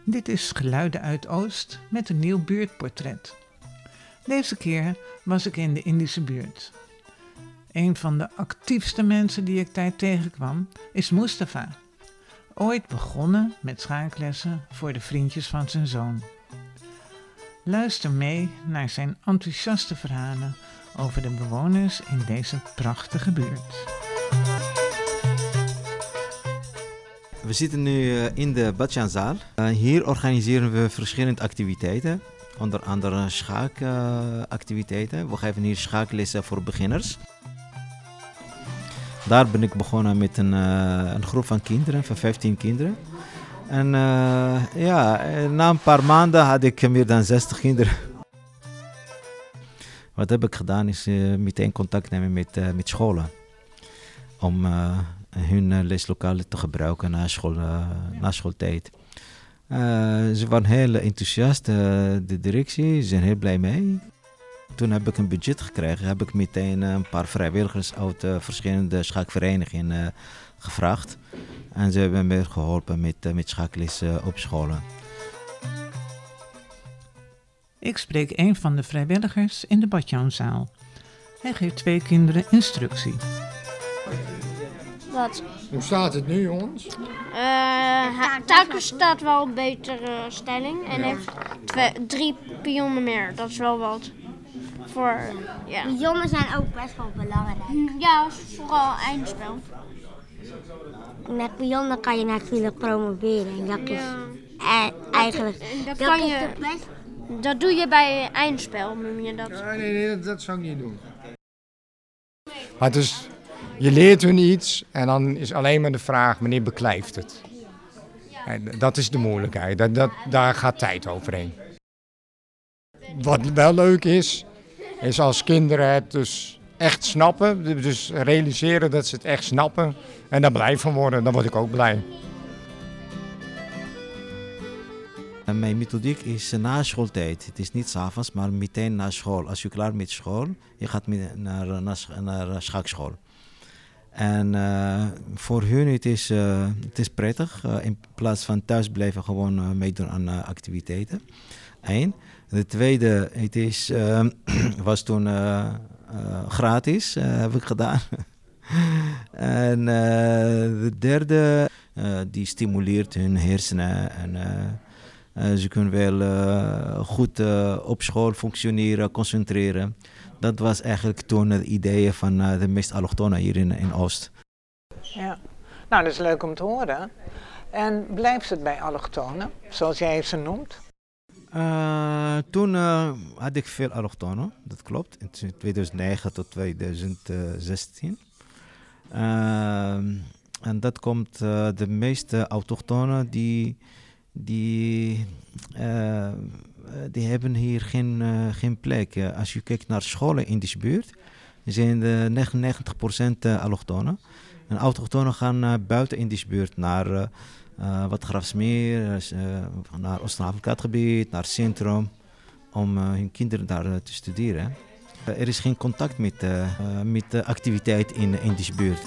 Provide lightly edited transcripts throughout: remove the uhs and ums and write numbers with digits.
Dit is Geluiden uit Oost met een nieuw buurtportret. Deze keer was ik in de Indische buurt. Een van de actiefste mensen die ik daar tegenkwam is Mustafa. Ooit begonnen met schaaklessen voor de vriendjes van zijn zoon. Luister mee naar zijn enthousiaste verhalen over de bewoners in deze prachtige buurt. We zitten nu in de Badjanzaal. Hier organiseren we verschillende activiteiten, onder andere schaakactiviteiten. We geven hier schaaklessen voor beginners. Daar ben ik begonnen met een groep van kinderen, van 15 kinderen. En na een paar maanden had ik meer dan 60 kinderen. Wat heb ik gedaan is meteen contact nemen met scholen. Om hun leslokalen te gebruiken na schooltijd. Ze waren heel enthousiast, de directie, ze zijn heel blij mee. Toen heb ik een budget gekregen, heb ik meteen een paar vrijwilligers uit verschillende schaakverenigingen gevraagd. En ze hebben me geholpen met schaaklessen op scholen. Ik spreek een van de vrijwilligers in de Badjanzaal. Hij geeft 2 kinderen instructie. Wat? Hoe staat het nu, jongens? Taken staat wel een betere stelling en heeft 3 pionnen meer. Dat is wel wat. Pionnen zijn ook best wel belangrijk. Ja, vooral eindspel. Met pionnen kan je natuurlijk promoveren. En dat is eigenlijk... Dat doe je bij eindspel, noem je dat. Nee, dat zou ik niet doen. Maar dus, je leert hun iets en dan is alleen maar de vraag, wanneer beklijft het? En dat is de moeilijkheid, daar gaat tijd overheen. Wat wel leuk is als kinderen het dus echt snappen, dus realiseren dat ze het echt snappen en daar blij van worden, dan word ik ook blij. Mijn methodiek is na schooltijd. Het is niet 's avonds, maar meteen na school. Als je klaar met school, je gaat naar schaakschool. En voor hun het is prettig. In plaats van thuis blijven gewoon meedoen aan activiteiten. Eén. De tweede, het was toen gratis, heb ik gedaan. En de derde, die stimuleert hun hersenen en ze kunnen wel goed op school functioneren, concentreren. Dat was eigenlijk toen het idee van de meeste allochtonen hier in Oost. Ja, nou dat is leuk om te horen. En blijft het bij allochtonen, zoals jij ze noemt? Toen had ik veel allochtonen, dat klopt, in 2009 tot 2016. En dat komt de meeste autochtonen die hebben hier geen plek. Als je kijkt naar scholen in deze buurt, zijn de 99% allochtonen. En autochtonen gaan buiten in deze buurt naar Watergraafsmeer, naar Oost-Havenkaatgebied, naar het centrum, om hun kinderen daar te studeren. Er is geen contact met de activiteit in deze buurt.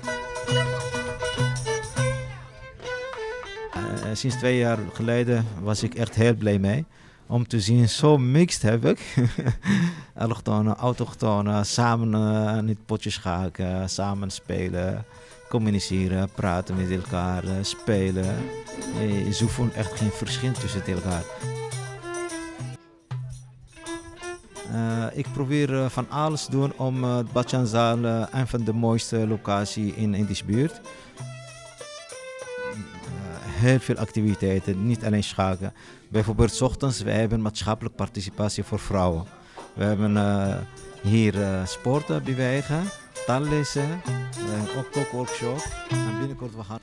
Sinds 2 jaar geleden was ik echt heel blij mee. Om te zien, zo mixed heb ik. Allochtonen, autochtonen, samen aan het potje schaken, samen spelen, communiceren, praten met elkaar, spelen. Ze voelen echt geen verschil tussen elkaar. Ik probeer van alles te doen om het Badjanzaal een van de mooiste locaties in deze buurt. Heel veel activiteiten, niet alleen schaken. Bijvoorbeeld 's ochtends, wij hebben maatschappelijke participatie voor vrouwen. We hebben hier sporten, bewegen, taallessen, ook kookworkshop. En binnenkort we gaan...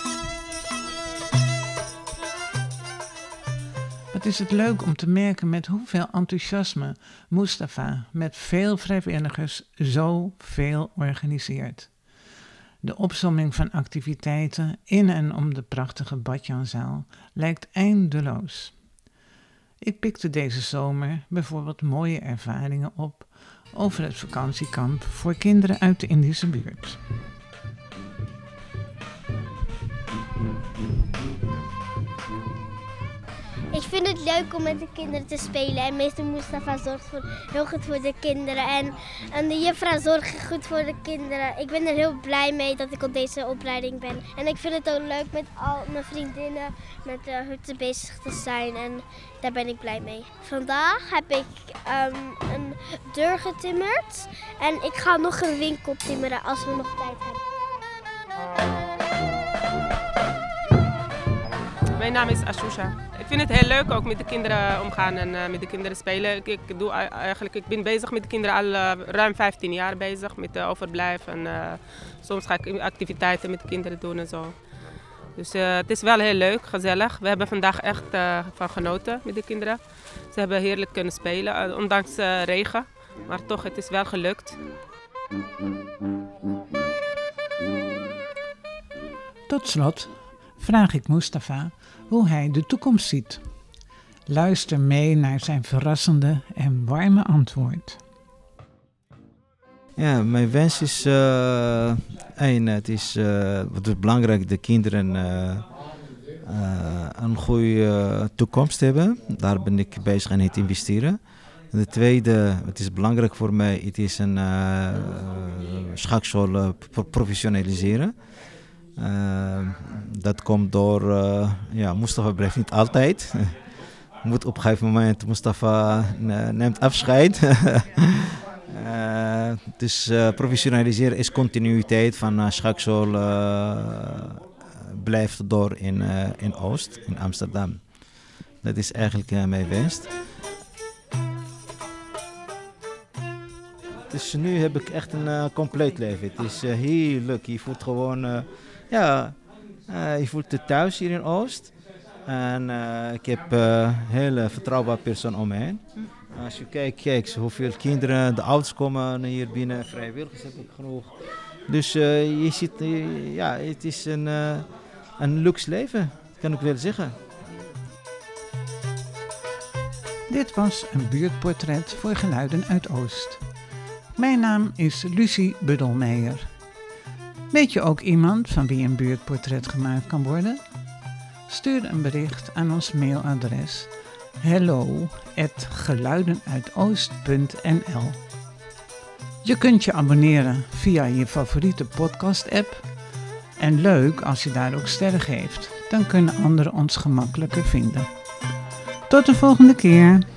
Wat is het leuk om te merken met hoeveel enthousiasme Mustafa met veel vrijwilligers zoveel organiseert. De opsomming van activiteiten in en om de prachtige Badjanzaal lijkt eindeloos. Ik pikte deze zomer bijvoorbeeld mooie ervaringen op over het vakantiekamp voor kinderen uit de Indische buurt. vind het leuk om met de kinderen te spelen. En meester Mustafa zorgt heel goed voor de kinderen. En de juffrouw zorgt goed voor de kinderen. Ik ben er heel blij mee dat ik op deze opleiding ben. En ik vind het ook leuk met al mijn vriendinnen met de hutten bezig te zijn. En daar ben ik blij mee. Vandaag heb ik een deur getimmerd. En ik ga nog een winkel timmeren als we nog tijd hebben. Mijn naam is Ashusha. Ik vind het heel leuk ook met de kinderen omgaan en met de kinderen spelen. Ik ben bezig met de kinderen al ruim 15 jaar bezig met overblijf. En soms ga ik activiteiten met de kinderen doen en zo. Dus het is wel heel leuk, gezellig. We hebben vandaag echt van genoten met de kinderen. Ze hebben heerlijk kunnen spelen, ondanks regen. Maar toch, het is wel gelukt. Tot slot vraag ik Mustafa hoe hij de toekomst ziet. Luister mee naar zijn verrassende en warme antwoord. Ja, mijn wens is het is wat is belangrijk, de kinderen een goede toekomst hebben. Daar ben ik bezig aan het investeren. En de tweede, het is belangrijk voor mij, het is een schakschool professionaliseren. Dat komt door, Mustafa blijft niet altijd. Moet op een gegeven moment, Mustafa neemt afscheid. Dus professionaliseren is continuïteit van schakschool blijft door in Oost, in Amsterdam. Dat is eigenlijk mijn wens. Dus nu heb ik echt een compleet leven. Het is heerlijk. Je voelt gewoon, je voelt je thuis hier in Oost. En ik heb een hele vertrouwbare persoon om me heen. Als je kijkt hoeveel kinderen, de ouders komen hier binnen, vrijwilligers heb ik genoeg. Dus je ziet, het is een luxe leven, kan ik wel zeggen. Dit was een buurtportret voor Geluiden uit Oost. Mijn naam is Lucie Buddelmeijer. Weet je ook iemand van wie een buurtportret gemaakt kan worden? Stuur een bericht aan ons mailadres hello@geluidenuitoost.nl. Je kunt je abonneren via je favoriete podcast-app. En leuk als je daar ook sterren geeft, dan kunnen anderen ons gemakkelijker vinden. Tot de volgende keer.